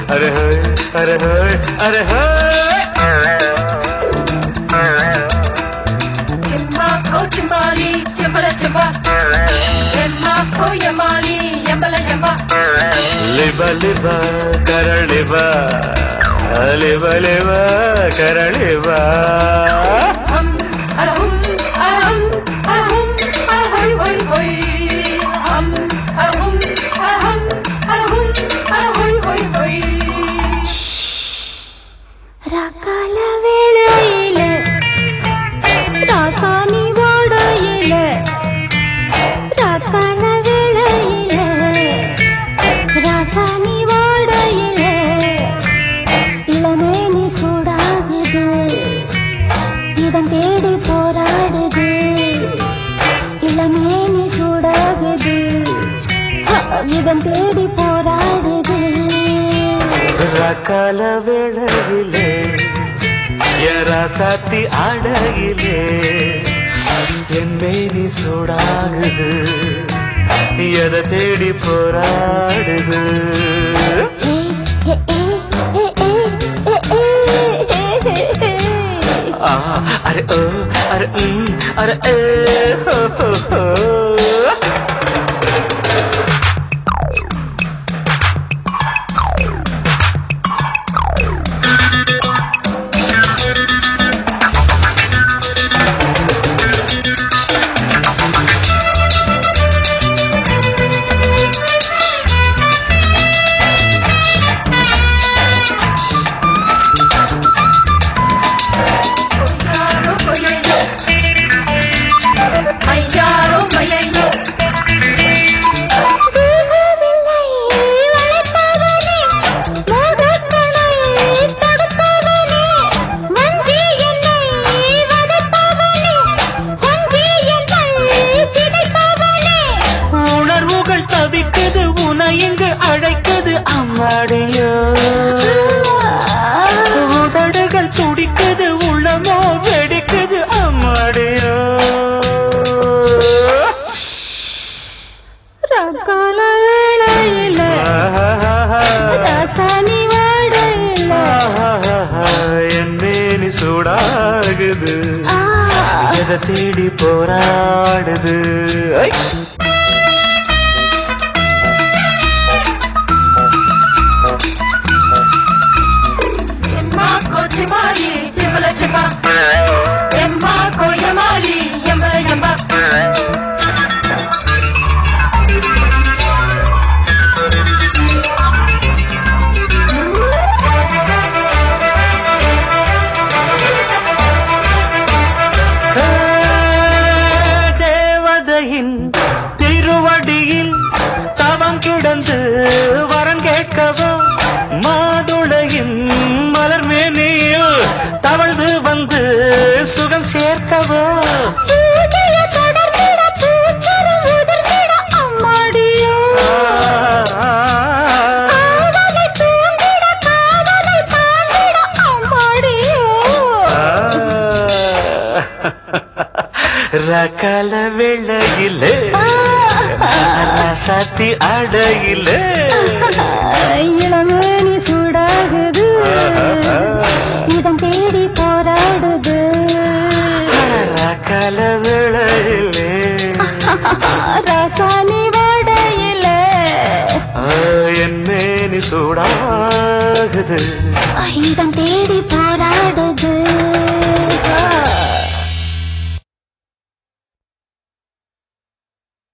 अरे होय अरे होय अरे होय चिम्मा को चिम्बाली चिम्बला चिम्बा चिम्मा को यमाली यम्बला यम्बा लिबा लिबा करलिबा लिबा लिबा करलिबा हम अरहुम अरहुम अरहुम अरहुई होई होई हम अरहुम अरहुम अरहुम अरहुई होई होई राकाल वेळेயிலே ராசானி ஓடையிலே ராக்கால வேளையிலே ராசானி ஓடையிலே இளமேனி சூடாகுது இதன் தேடி போராடுது இளமேனி சூடாகுது இதன் தேடி போராடுது ராக்கால வேளையிலே ராசாத்தி ஆடையிலே என் மேனி சூடாகுது எதை தேடி போராடுது अरे ओ अरे अरे ए हो हो அழைக்குது அம்மாடியோ உதடுகள் துடிக்குது உள்ளமோ வெடிக்குது அம்மாடியோ ராக்கால வேளையிலே ராசானி ஓடையிலே என் மேனி சூடாகுது எதை தேடி போராடுது चिम्बाली चिम्बला चिम्बा यम्मा को यमाली यम्बला यम्बा தேவதையின் திருவடியில் தவம் கிடந்து வரம் கேட்கவோ மாதுளையின் மலர் மேனியில் தவழ்ந்து வந்து சுகம் சேர்க்கவோ ராக்கால வேளையிலே ராசாத்தி ஆடையிலே இளமேனி சூடாகுது இதன் தேடி போராடுது ராக்கால வேளையிலே ராசானி ஓடையிலே என் மேனி சூடாகுது இதன் தேடி போராடுது